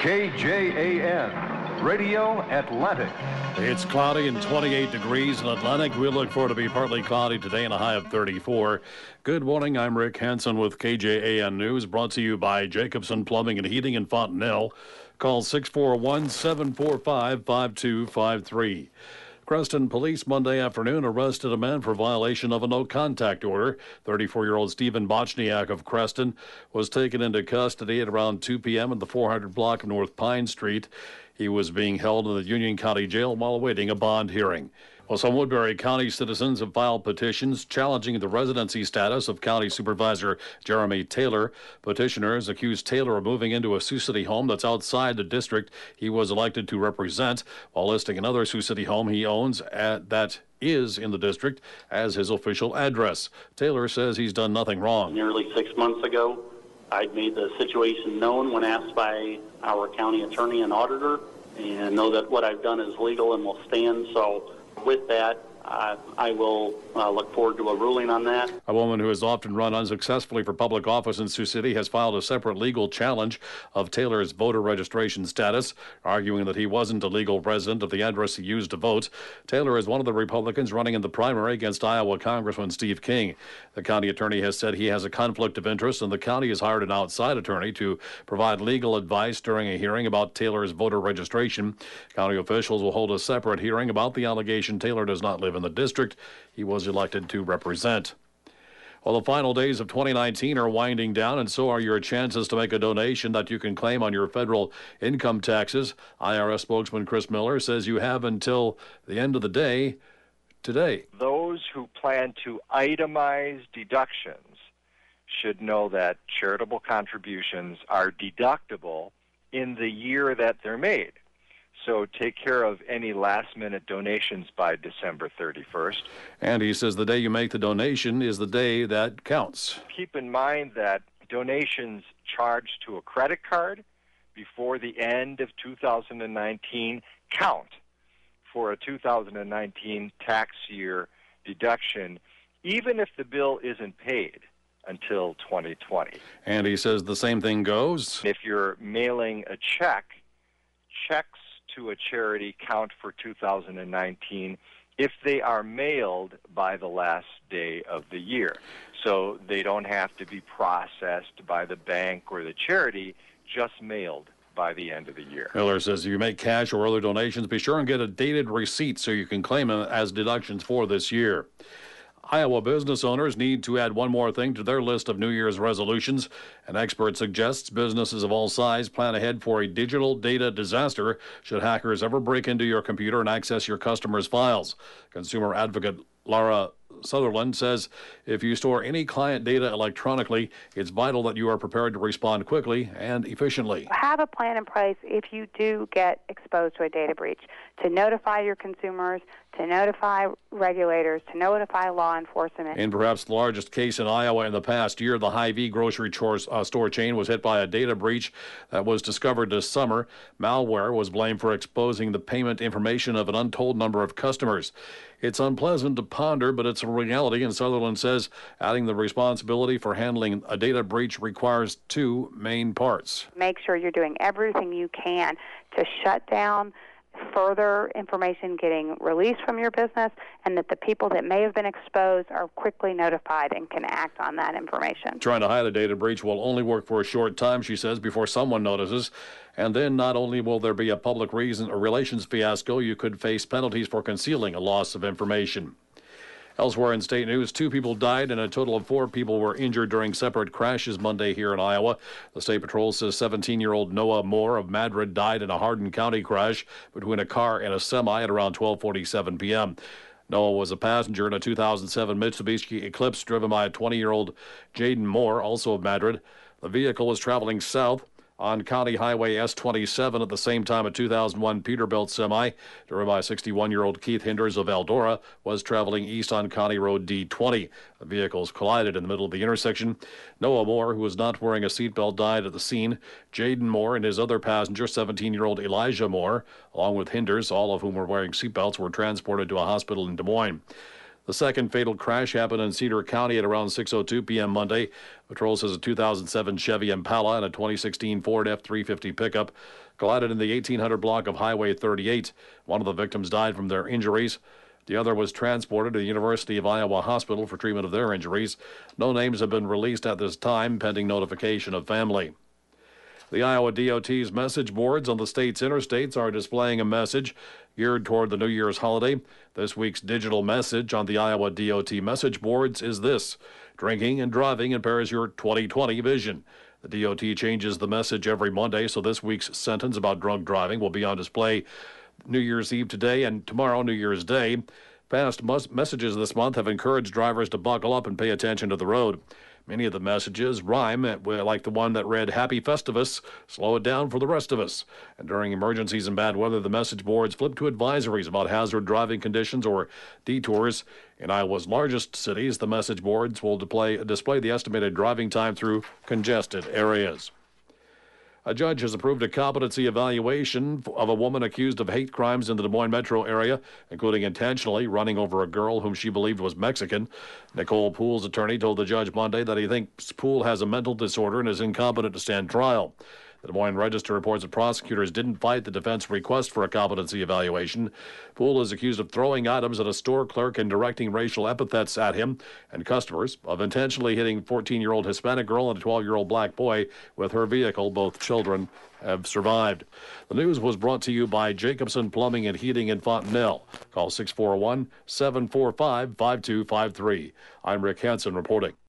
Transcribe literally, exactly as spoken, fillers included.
K J A N, Radio Atlantic. It's cloudy and twenty-eight degrees in Atlantic. We look for it to be partly cloudy today and a high of thirty-four. Good morning. I'm Rick Hansen with K J A N News, brought to you by Jacobson Plumbing and Heating in Fontenelle. Call six four one, seven four five, five two five three. Creston police Monday afternoon arrested a man for violation of a no-contact order. thirty-four-year-old Stephen Bochniak of Creston was taken into custody at around two p.m. at the four hundred block of North Pine Street. He was being held in the Union County Jail while awaiting a bond hearing. Well, some Woodbury County citizens have filed petitions challenging the residency status of County Supervisor Jeremy Taylor. Petitioners accuse Taylor of moving into a Sioux City home that's outside the district he was elected to represent, while listing another Sioux City home he owns at, that is in the district as his official address. Taylor says he's done nothing wrong. Nearly six months ago, I made the situation known when asked by our county attorney and auditor, and know that what I've done is legal and will stand. So with that, uh, I will uh, look forward to a ruling on that. A woman who has often run unsuccessfully for public office in Sioux City has filed a separate legal challenge of Taylor's voter registration status, arguing that he wasn't a legal resident of the address he used to vote. Taylor is one of the Republicans running in the primary against Iowa Congressman Steve King. The county attorney has said he has a conflict of interest, and the county has hired an outside attorney to provide legal advice during a hearing about Taylor's voter registration. County officials will hold a separate hearing about the allegation Taylor does not live in the district he was elected to represent. Well, the final days of twenty nineteen are winding down, and so are your chances to make a donation that you can claim on your federal income taxes. I R S spokesman Chris Miller says you have until the end of the day today. Those who plan to itemize deductions should know that charitable contributions are deductible in the year that they're made. So take care of any last-minute donations by December thirty-first. And he says the day you make the donation is the day that counts. Keep in mind that donations charged to a credit card before the end of two thousand nineteen count for a two thousand nineteen tax year deduction, even if the bill isn't paid until twenty twenty. And he says the same thing goes. If you're mailing a check, checks to a charity count for two thousand nineteen if they are mailed by the last day of the year. So they don't have to be processed by the bank or the charity, just mailed by the end of the year. Miller says if you make cash or other donations, be sure and get a dated receipt so you can claim them as deductions for this year. Iowa business owners need to add one more thing to their list of New Year's resolutions. An expert suggests businesses of all sizes plan ahead for a digital data disaster should hackers ever break into your computer and access your customers' files. Consumer advocate Laura Sutherland says if you store any client data electronically, it's vital that you are prepared to respond quickly and efficiently. Have a plan in place if you do get exposed to a data breach, to notify your consumers, to notify regulators, to notify law enforcement. In perhaps the largest case in Iowa in the past year, the Hy-Vee grocery chores, uh, store chain was hit by a data breach that was discovered this summer. Malware was blamed for exposing the payment information of an untold number of customers. It's unpleasant to ponder, but it's a reality, and Sutherland says adding the responsibility for handling a data breach requires two main parts. Make sure you're doing everything you can to shut down further information getting released from your business, and that the people that may have been exposed are quickly notified and can act on that information. Trying to hide a data breach will only work for a short time, she says, before someone notices. And then not only will there be a public reason or relations fiasco, you could face penalties for concealing a loss of information. Elsewhere in state news, two people died and a total of four people were injured during separate crashes Monday here in Iowa. The State Patrol says seventeen-year-old Noah Moore of Madrid died in a Hardin County crash between a car and a semi at around twelve forty-seven p.m. Noah was a passenger in a two thousand seven Mitsubishi Eclipse driven by a twenty-year-old Jaden Moore, also of Madrid. The vehicle was traveling south on County Highway S twenty-seven at the same time a two thousand one Peterbilt semi driven by sixty-one-year-old Keith Hinders of Eldora was traveling east on County Road D twenty. The vehicles collided in the middle of the intersection. Noah Moore, who was not wearing a seatbelt, died at the scene. Jaden Moore and his other passenger, seventeen-year-old Elijah Moore, along with Hinders, all of whom were wearing seatbelts, were transported to a hospital in Des Moines. The second fatal crash happened in Cedar County at around six oh two p.m. Monday. Patrol says a two thousand seven Chevy Impala and a twenty sixteen Ford F three fifty pickup collided in the eighteen hundred block of Highway thirty-eight. One of the victims died from their injuries. The other was transported to the University of Iowa Hospital for treatment of their injuries. No names have been released at this time, pending notification of family. The Iowa D O T's message boards on the state's interstates are displaying a message geared toward the New Year's holiday. This week's digital message on the Iowa D O T message boards is this: drinking and driving impairs your twenty twenty vision. The D O T changes the message every Monday, so this week's sentence about drunk driving will be on display New Year's Eve today and tomorrow, New Year's Day. Past mus- messages this month have encouraged drivers to buckle up and pay attention to the road. Many of the messages rhyme, like the one that read, "Happy Festivus, slow it down for the rest of us." And during emergencies and bad weather, the message boards flip to advisories about hazard driving conditions or detours. In Iowa's largest cities, the message boards will display, display the estimated driving time through congested areas. A judge has approved a competency evaluation of a woman accused of hate crimes in the Des Moines metro area, including intentionally running over a girl whom she believed was Mexican. Nicole Poole's attorney told the judge Monday that he thinks Poole has a mental disorder and is incompetent to stand trial. The Des Moines Register reports that prosecutors didn't fight the defense request for a competency evaluation. Poole is accused of throwing items at a store clerk and directing racial epithets at him and customers, of intentionally hitting a fourteen-year-old Hispanic girl and a twelve-year-old black boy with her vehicle. Both children have survived. The news was brought to you by Jacobson Plumbing and Heating in Fontenelle. Call six four one, seven four five, five two five three. I'm Rick Hansen reporting.